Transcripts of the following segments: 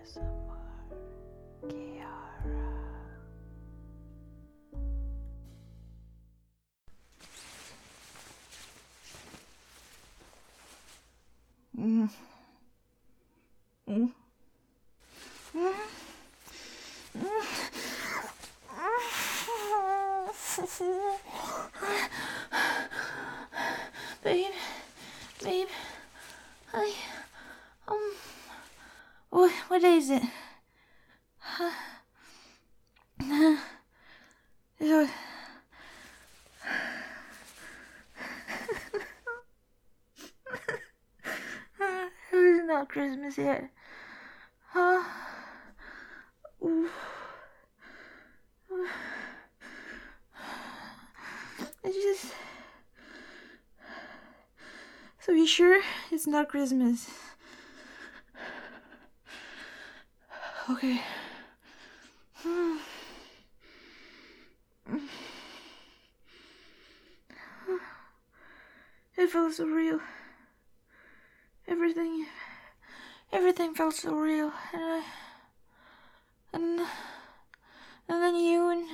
ASMR Kiara. Babe, um, what is it? It's not Christmas yet. It's just... So you sure it's not Christmas? Okay. It felt so real. Everything felt so real, and then you and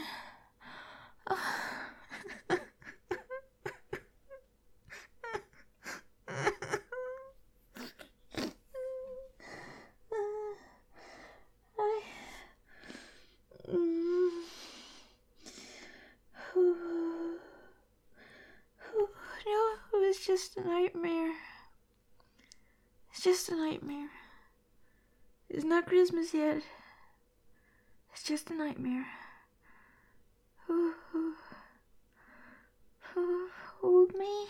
no, it was just a nightmare. It's just a nightmare. It's not Christmas yet. It's just a nightmare. Hold me.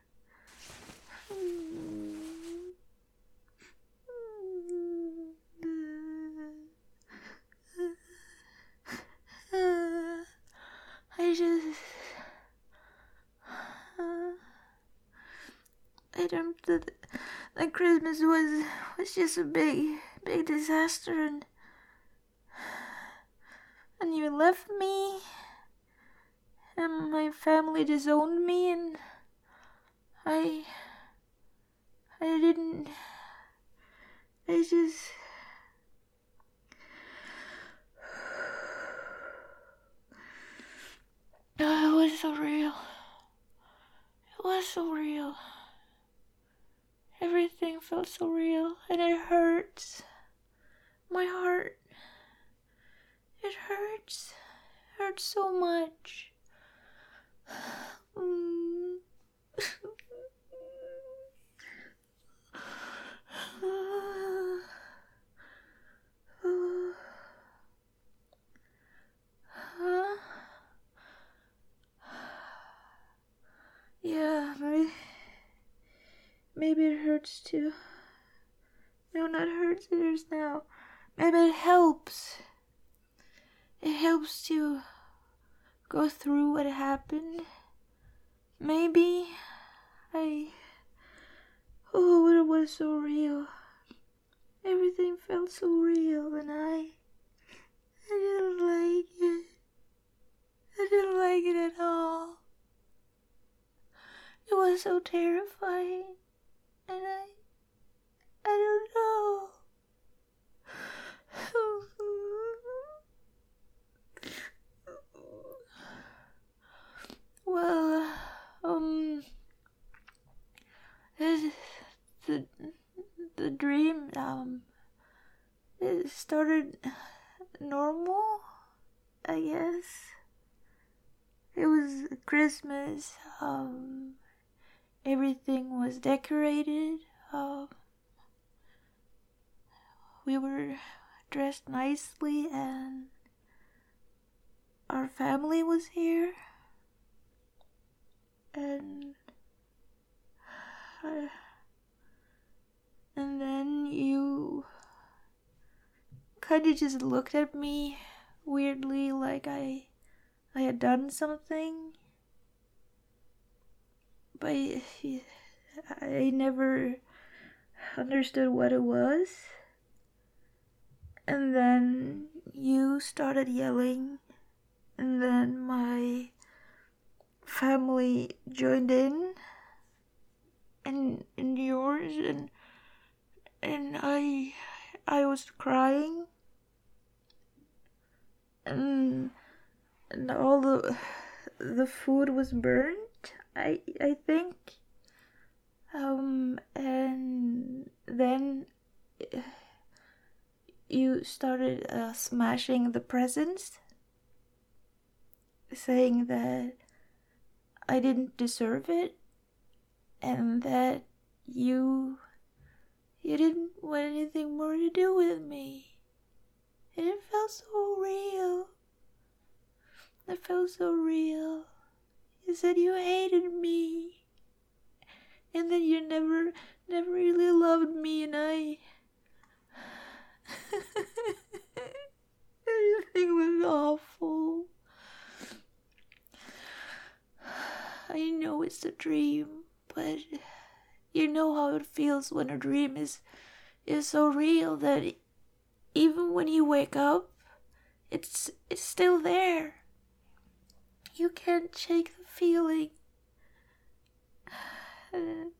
I dreamt that Christmas was just a big disaster, and you left me, and my family disowned me, and I just... Oh, it was so real. It was so real. Everything felt so real, and it hurts. My heart. It hurts. It hurts so much. Yeah, maybe it hurts too. No, not hurts, it hurts now. Maybe it helps. It helps to go through what happened. Maybe it was so real. Everything felt so real, and I didn't like it. I didn't like it at all. It was so terrifying, and I don't know. Well, the dream, it started normal, I guess. It was Christmas, everything was decorated, we were dressed nicely, and our family was here, and then you kind of just looked at me weirdly, like I had done something, but I never understood what it was. And then you started yelling, and then my family joined in, and yours, and I was crying, and all the food was burnt. I think, and then you started smashing the presents, saying that I didn't deserve it, and that you didn't want anything more to do with me. And it felt so real. It felt so real. You said you hated me, and that you never really loved me, and I everything was awful. I know it's a dream, but you know how it feels when a dream is so real that even when you wake up, it's still there. You can't shake the feeling. And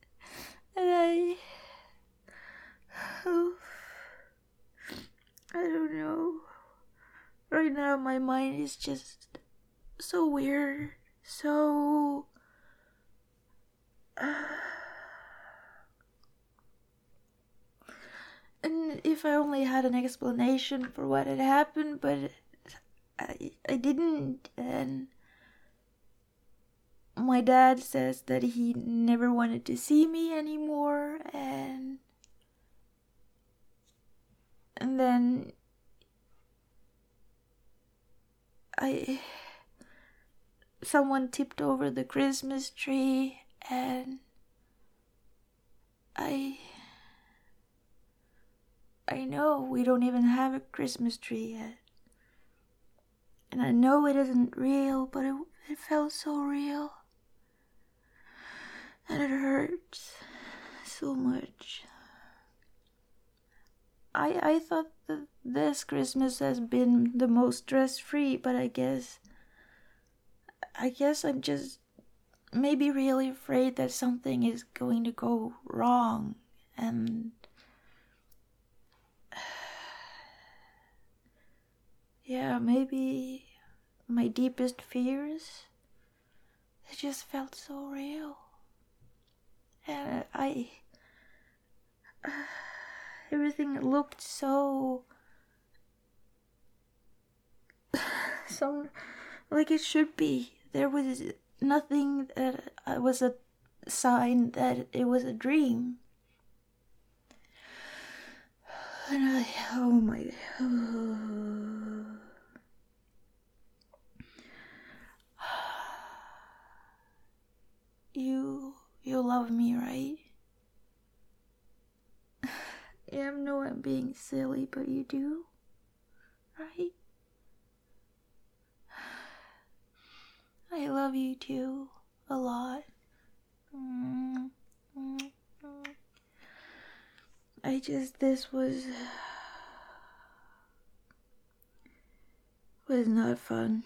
I don't know. Right now my mind is just so weird. So and if I only had an explanation for what had happened, but I didn't. And my dad says that he never wanted to see me anymore, and then someone tipped over the Christmas tree, and I know we don't even have a Christmas tree yet. And I know it isn't real, but it felt so real. And it hurts so much. I thought that this Christmas has been the most stress-free, but I guess I'm just maybe really afraid that something is going to go wrong. And yeah, maybe my deepest fears, it just felt so real. And everything looked so like it should be. There was nothing that was a sign that it was a dream. And oh my, you love me, right? Yeah, I know I'm being silly, but you do, right? I love you too, a lot. This was not fun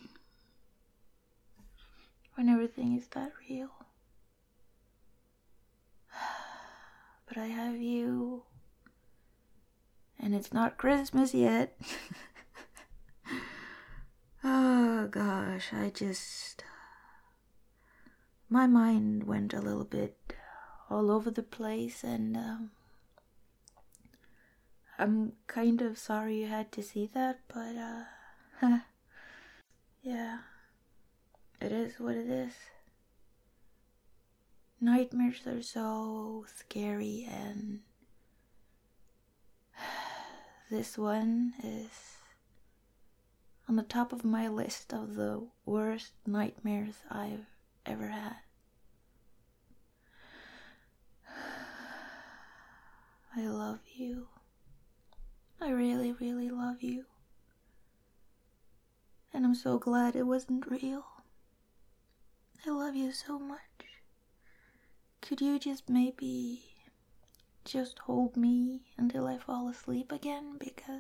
when everything is that real. But I have you, and it's not Christmas yet. Oh gosh, my mind went a little bit all over the place, and I'm kind of sorry you had to see that, but yeah, it is what it is. Nightmares are so scary, and this one is on the top of my list of the worst nightmares I've ever had. I love you. I really, really love you. And I'm so glad it wasn't real. I love you so much. Could you just maybe just hold me until I fall asleep again? Because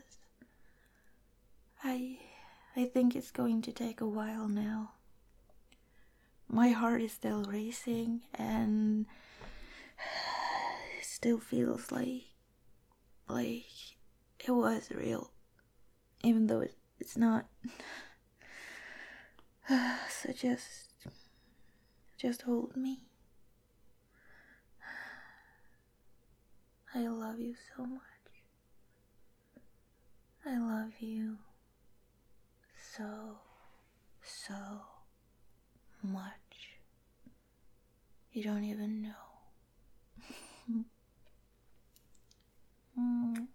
I think it's going to take a while now. My heart is still racing, and it still feels like it was real, even though it's not. So just hold me. I love you so much. I love you so much. You don't even know.